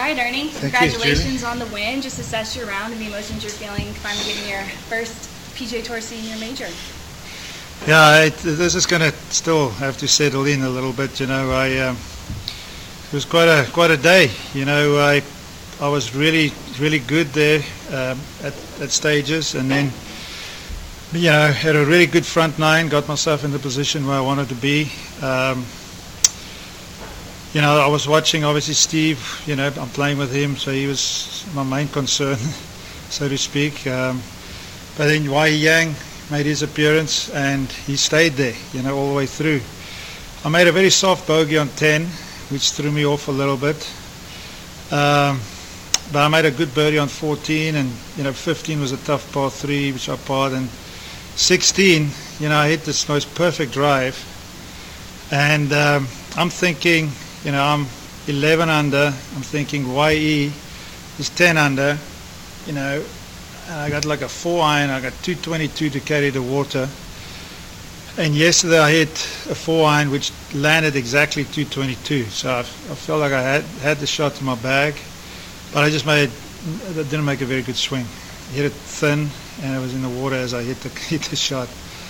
right, Ernie. Thank Congratulations on the win. Just assess your round and the emotions you're feeling finally getting your first PGA Tour Senior Major. Yeah, this is going to still have to settle in a little bit. It was quite a day. I was really good there at stages, and then had a really good front nine. Got myself in the position where I wanted to be. I was watching, obviously, Steve. I'm playing with him, so he was my main concern, so to speak. But then Wai Yang made his appearance, and he stayed there, all the way through. I made a very soft bogey on 10, which threw me off a little bit. But I made a good birdie on 14, and 15 was a tough par 3, which I parred, and 16, I hit this most perfect drive, and I'm thinking, I'm 11 under. I'm thinking YE is 10 under, and I got like a 4-iron. I got 222 to carry the water. And yesterday I hit a 4-iron which landed exactly 222. So I felt like I had the shot in my bag, but I didn't make a very good swing. Hit it thin, and it was in the water as I hit the shot.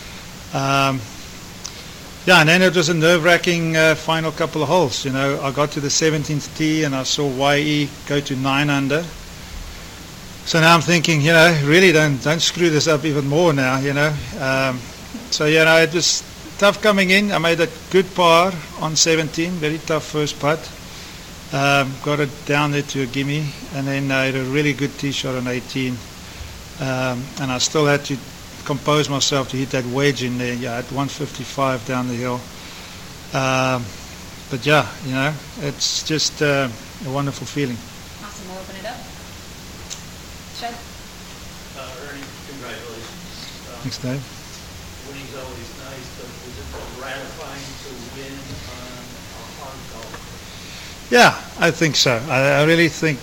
And then it was a nerve-wracking final couple of holes. I got to the 17th tee and I saw YE go to 9 under. So now I'm thinking, really don't screw this up even more now, it was tough coming in. I made a good par on 17, very tough first putt. Got it down there to a gimme, and then I had a really good tee shot on 18. And I still had to compose myself to hit that wedge in there. At 155 down the hill. But it's just a wonderful feeling. Awesome. We'll open it up. Shed. Ernie, congratulations. Thanks, Dave. Winning's always nice, but was it gratifying to win on a hard golf? Yeah, I think so. I really think,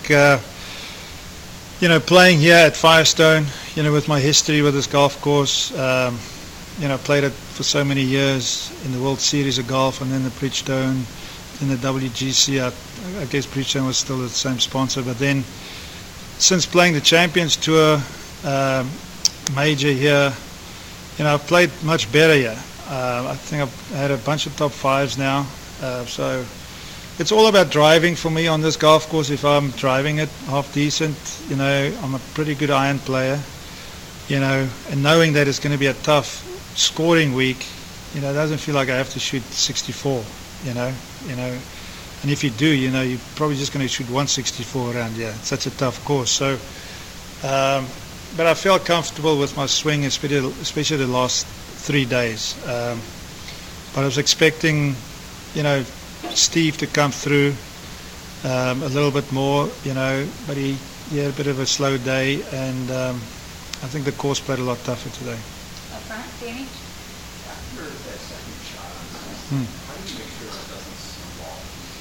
playing here at Firestone, with my history with this golf course, played it for so many years in the World Series of Golf, and then the Bridgestone, in the WGC. I guess Bridgestone was still the same sponsor, but then since playing the Champions Tour major here, I've played much better here. I think I've had a bunch of top 5s now, so it's all about driving for me on this golf course. If I'm driving it half decent, I'm a pretty good iron player, and knowing that it's going to be a tough scoring week, it doesn't feel like I have to shoot 64, and if you do, you're probably just going to shoot 164 around here. It's such a tough course. So, but I felt comfortable with my swing, especially the last 3 days. But I was expecting, Steve to come through a little bit more, but he had a bit of a slow day, and I think the course played a lot tougher today. Up front, Danny? After that second shot on 16, how do you make sure it doesn't snowball?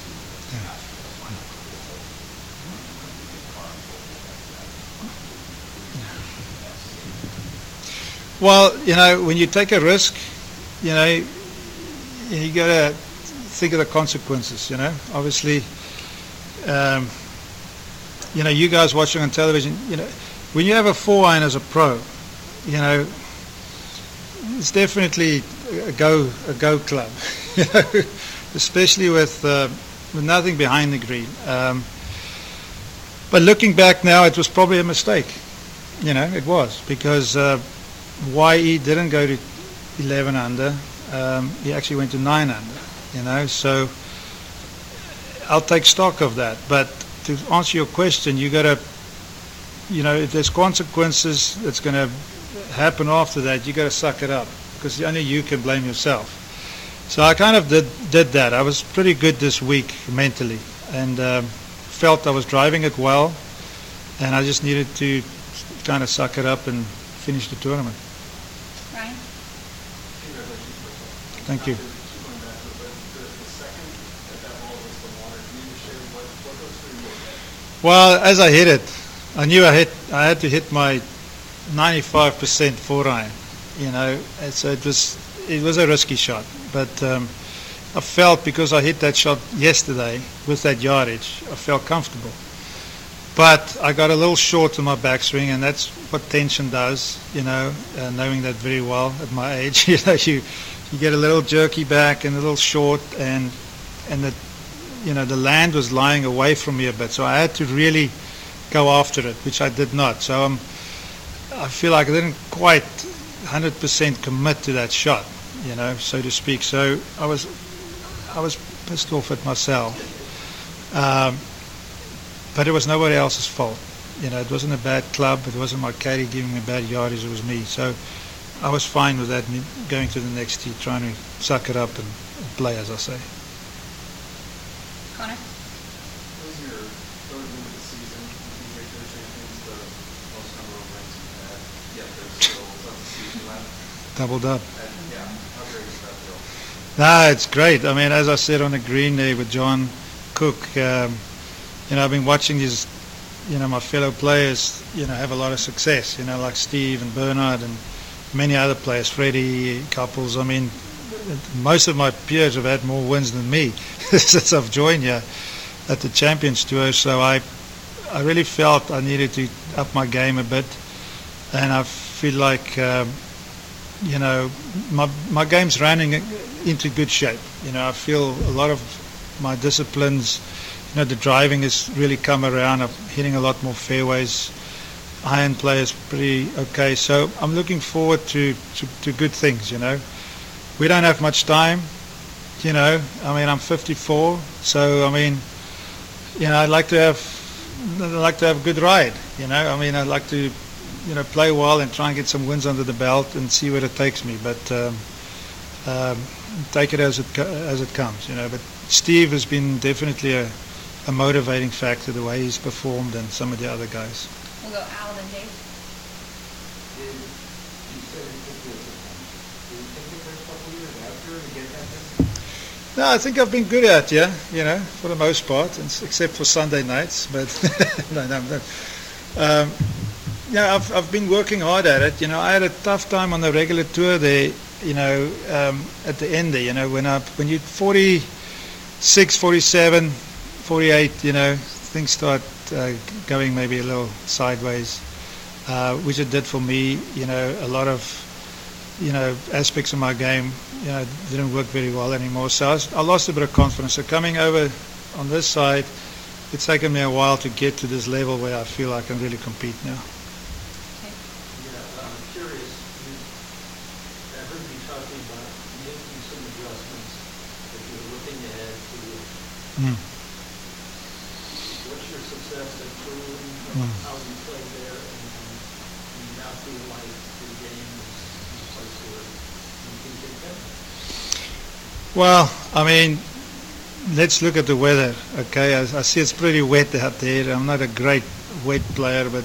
Well, when you take a risk, you got to think of the consequences, Obviously, you guys watching on television, when you have a 4-iron as a pro, it's definitely a go club, especially with nothing behind the green. But looking back now, it was probably a mistake. It was, because YE didn't go to 11 under. He actually went to 9 under. So I'll take stock of that. But to answer your question, you got to, if there's consequences that's going to happen after that, you got to suck it up, because only you can blame yourself. So I kind of did that. I was pretty good this week mentally, and felt I was driving it well, and I just needed to kind of suck it up and finish the tournament. Ryan? Thank you. Well, as I hit it, I knew I had to hit my 95% 4-iron, and so it was a risky shot, but I felt, because I hit that shot yesterday with that yardage, I felt comfortable. But I got a little short in my backswing, and that's what tension does, knowing that very well at my age. You get a little jerky back and a little short, and the land was lying away from me a bit, so I had to really go after it, which I did not. So I feel like I didn't quite 100% commit to that shot, so to speak. So I was pissed off at myself. But it was nobody else's fault. It wasn't a bad club. It wasn't my caddy giving me bad yardage. It was me. So I was fine with that, me going to the next tee, trying to suck it up and play, as I say. Connor? What was your third win of the season? PGA Tour Champions, the most number of wins you've had. Yet there's still some season left. Doubled up. And yeah, how great is that feel? It's great. I mean, as I said on the green there with John Cook, I've been watching these, my fellow players, have a lot of success, like Steve and Bernard and many other players, Freddie, Couples. I mean, most of my peers have had more wins than me since I've joined here at the Champions Tour. So I really felt I needed to up my game a bit, and I feel like, my game's running into good shape. I feel a lot of my disciplines. The driving has really come around. I'm hitting a lot more fairways. Iron play is pretty okay. So I'm looking forward to good things, We don't have much time, I'm 54. So, I'd like to have a good ride, I'd like to, play well and try and get some wins under the belt and see where it takes me. But take it as it comes, But Steve has been definitely a motivating factor, the way he's performed, and some of the other guys. We'll go Al and Dave. You said it took you did you take the first couple of years after to get that business? No, I think I've been good at it, for the most part, except for Sunday nights. But no. I've been working hard at it. I had a tough time on the regular tour there. At the end there. When you're 46, 47, 48, things start going maybe a little sideways, which it did for me. A lot of aspects of my game didn't work very well anymore, so I lost a bit of confidence. So coming over on this side, it's taken me a while to get to this level where I feel I can really compete now. I'm curious, I heard you talking about making some adjustments that you're looking ahead to. What's your success at Truman, how you play there, and now feel like your game is in a place where you can get better? Well, let's look at the weather, okay? I see it's pretty wet out there. I'm not a great wet player, but,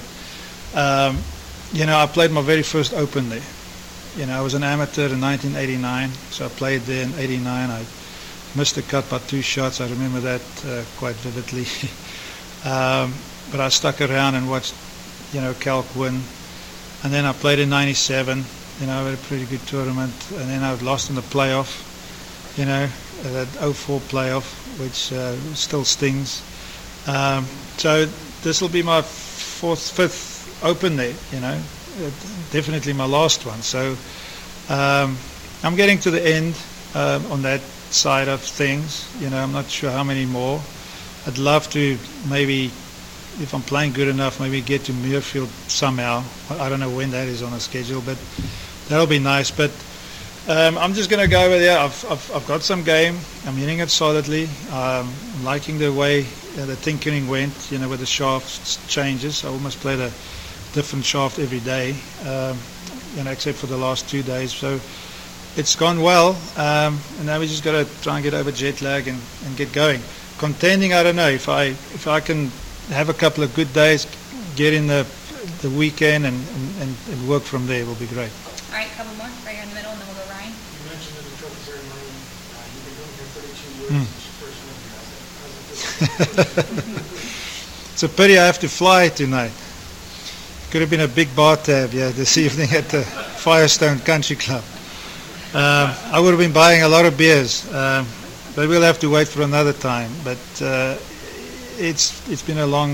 I played my very first Open there. I was an amateur in 1989, so I played there in 89. I missed the cut by 2 shots. I remember that quite vividly. But I stuck around and watched, Calc win. And then I played in 97. I had a pretty good tournament. And then I lost in the playoff, that 04 playoff, which still stings. So this will be my 5th Open there, definitely my last one. So I'm getting to the end on that side of things. I'm not sure how many more. I'd love to maybe, if I'm playing good enough, maybe get to Muirfield somehow. I don't know when that is on the schedule, but that'll be nice. But I'm just going to go over there. I've got some game. I'm hitting it solidly. I'm liking the way the tinkering went, with the shaft changes. I almost played a different shaft every day, except for the last 2 days. So it's gone well. And now we just got to try and get over jet lag and get going. Contending, I don't know. If I can have a couple of good days, get in the weekend and work from there, will be great. All right, a couple more right here in the middle, and then we'll go Ryan. You mentioned in the trophy ceremony, you've been doing here 32 years. It's your first one. It's a pity I have to fly tonight. Could have been a big bar tab, this evening at the Firestone Country Club. I would have been buying a lot of beers, but we'll have to wait for another time. But it's been a long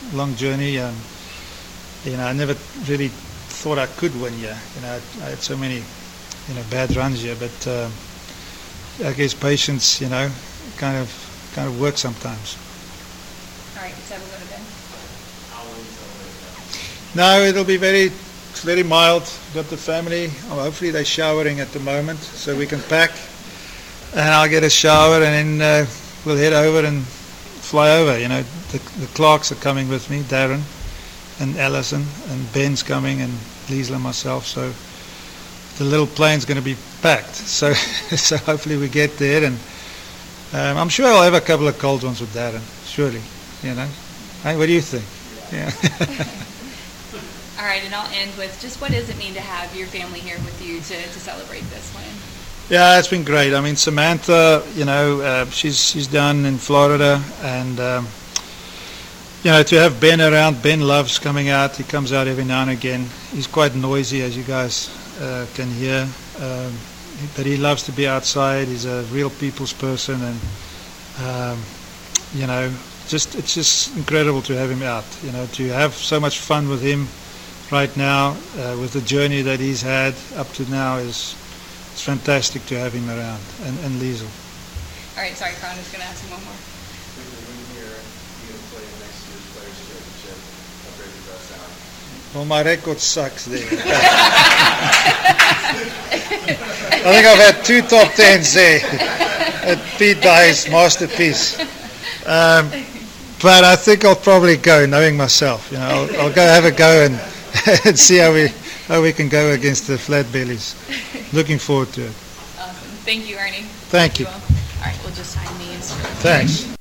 long journey. I never really thought I could win here. I had so many, bad runs here, but I guess patience, kind of works sometimes. All right, so we'll go to Ben. How will you celebrate that? No, it'll be very, very mild. Got the family. Hopefully they're showering at the moment, so we can pack. And I'll get a shower, and then we'll head over and fly over. The Clarks are coming with me, Darren and Allison, and Ben's coming, and Liesl and myself. So the little plane's going to be packed. So hopefully we get there, and I'm sure I'll have a couple of cold ones with Darren. Surely, Hey, what do you think? Yeah. All right, and I'll end with just what does it mean to have your family here with you to celebrate this win? Yeah, it's been great. I mean, Samantha, she's down in Florida, and to have Ben around. Ben loves coming out. He comes out every now and again. He's quite noisy, as you guys can hear, but he loves to be outside. He's a real people's person, and it's just incredible to have him out. To have so much fun with him right now, with the journey that he's had up to now is. It's fantastic to have him around, and Liesl. All right, sorry, Kron is going to ask you one more. With the win here, you're going to play in next year's Players' Championship. How great does that sound? Well, my record sucks there. I think I've had 2 top 10s there at Pete Dye's masterpiece. But I think I'll probably go, knowing myself. I'll go have a go and see how we can go against the flat bellies. Looking forward to it. Awesome. Thank you, Ernie. Thank you. All right, we'll just sign these. Thanks.